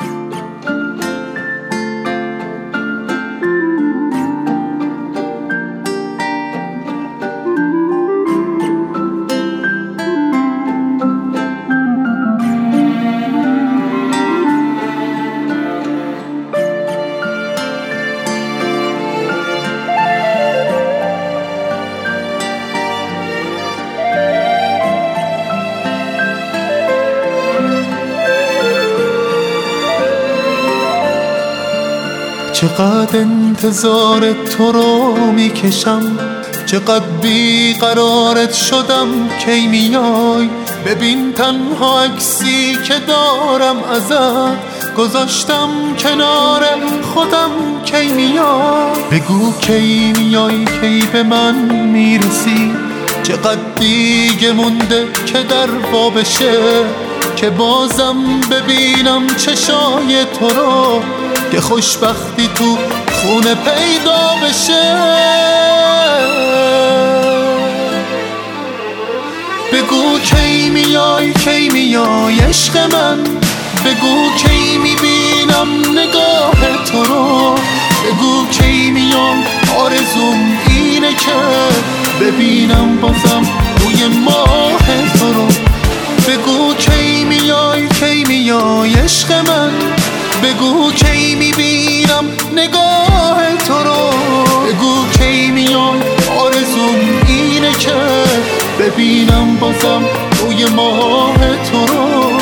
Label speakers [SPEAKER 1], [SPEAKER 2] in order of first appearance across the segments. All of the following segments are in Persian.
[SPEAKER 1] چقدر انتظار تو رو میکشم، چقدر بیقرارت شدم کی میای. ببین تنها عکسی که دارم ازت گذاشتم کنار خودم کی میای. بگو کی میای، کی به من میرسی. چقدر دیگه مونده که در وا بشه، که بازم ببینم چشای تو رو، که خوشبختی تو خونه پیدا بشه. بگو کی میای، کی میای عشق من. بگو کی میبینم نگاه تو رو. بگو کی میام، آرزوم اینه که ببینم بازم روی ماه تو رو. بگو کی میای، کی میای عشق من. بگو کی میبینم نگاه تو رو. بگو کی میام، آرزوم اینه که ببینم بازم روی ماه تو رو.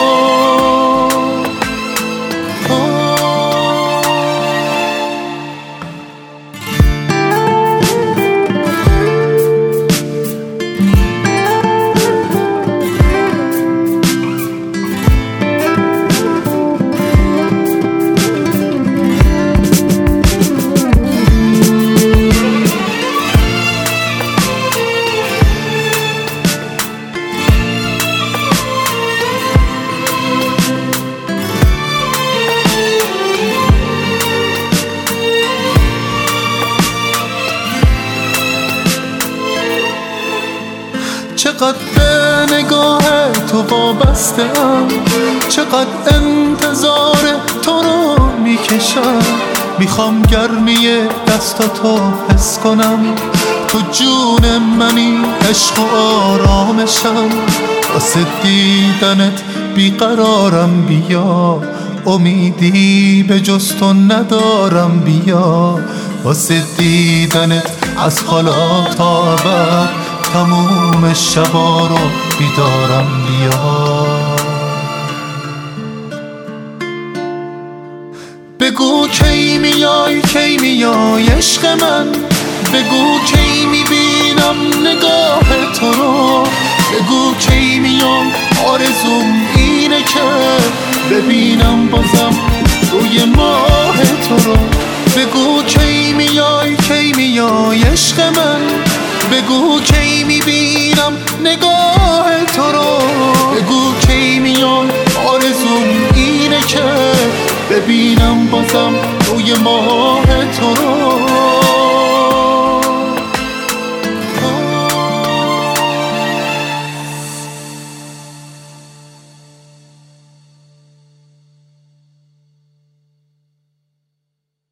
[SPEAKER 1] چقدر به نگاه تو وابسته‌ام، چقدر انتظار تو رو میکشم. میخوام گرمی دستاتو حس کنم، تو جون منی عشق و آرامشم. واسه دیدنت بیقرارم، بیا امیدی به جز تو ندارم. بیا واسه دیدنت از حالا تا ابد تموم شبا رو بیدارم. بیا بگو کی میای، کی میای عشق من. بگو کی میبینم نگاه تو رو. بگو کی میام، آرزوم اینه که ببینم بازم روی ماه تو رو. بگو کی میای، کی میای عشق من. بگو کی میبینم نگاه تو رو. بگو کی میام، آرزوم اینه که ببینم بازم روی ماه تو رو.